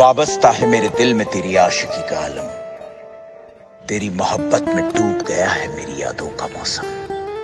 वाबस्ता है मेरे दिल में तेरी आशिकी का आलम, तेरी मोहब्बत में डूब गया है मेरी यादों का मौसम।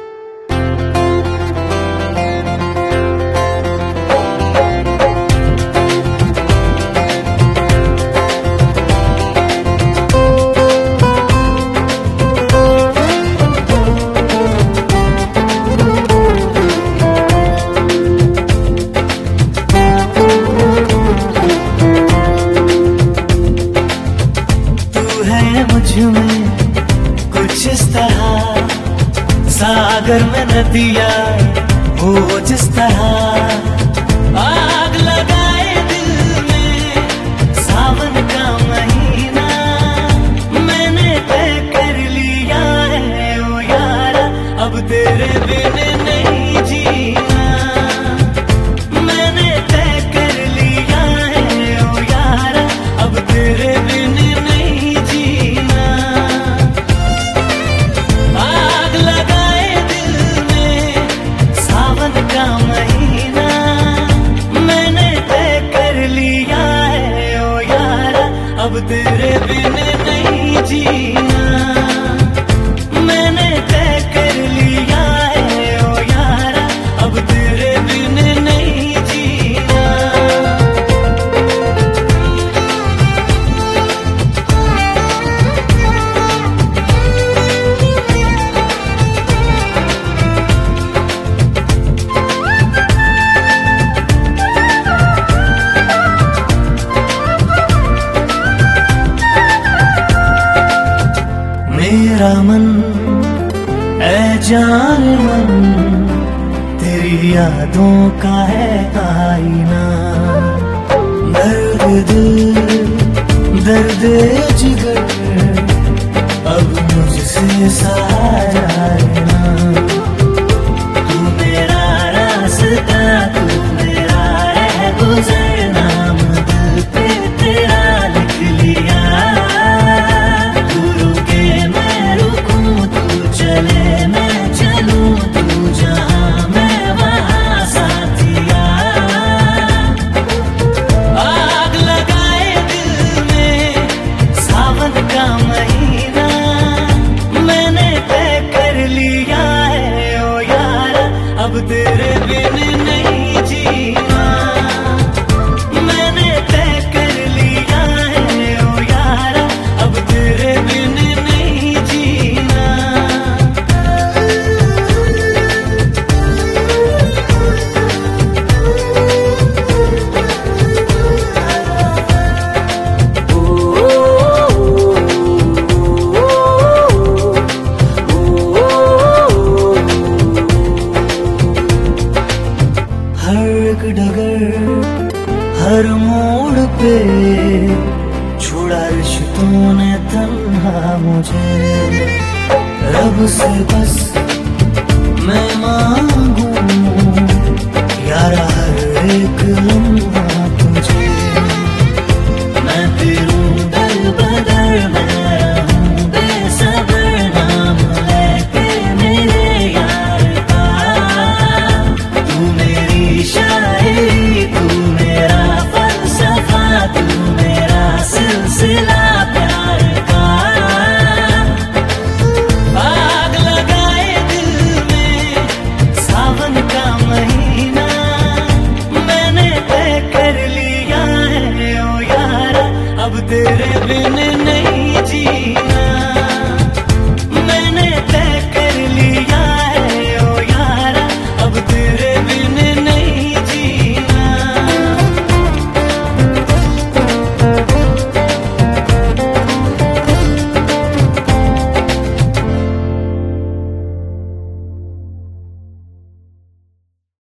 में कुछ इस तरह सागर में नदिया हो जिस तरह आग लगाए दिल में सावन का महीना मैंने तय कर लिया है ओ यारा अब तेरे बिन नहीं जीना। मैंने तय कर लिया है ओ यारा अब तेरे बिन नहीं जीना। आग लगाए दिल में सावन का महीना मैंने तय कर लिया है ओ यारा अब तेरे बिन नहीं जीना। मैंने तय कर लिया है ओ यारा अब तेरे बिन नहीं जीना। मेरा मन ऐ जान मन तेरी यादों का है आईना। दर्द दिल दर्द जिगर अब मुझसे सहा जाए ना। तू मेरा रास्ता तू मेरा रह गुजर नाम दिल पे तेरा लिख लिया। चले मैं चलूं तू जहां मैं वहां साथिया। आग लगाए दिल में सावन का महीना मैंने तय कर लिया है ओ यारा अब तेरे बिन नहीं जीना। मैंने तय कर लिया है ओ यारा अब तेरे बिन नहीं जीना। हर मोड़ पे छोड़ा रिश्तों ने तन्हा मुझे। रब से बस मैं मांगू यारा हर एक लम्हा